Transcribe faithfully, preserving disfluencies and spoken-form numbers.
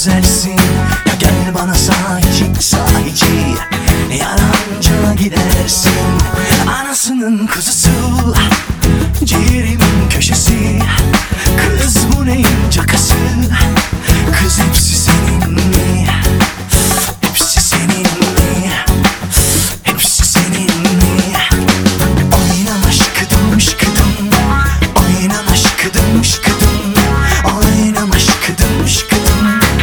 güzelsin. Ya gel bana sahici sahici, yalancına gidersin. Anasının kuzusu, ciğerimin köşesi. Kız bu neyin cakası,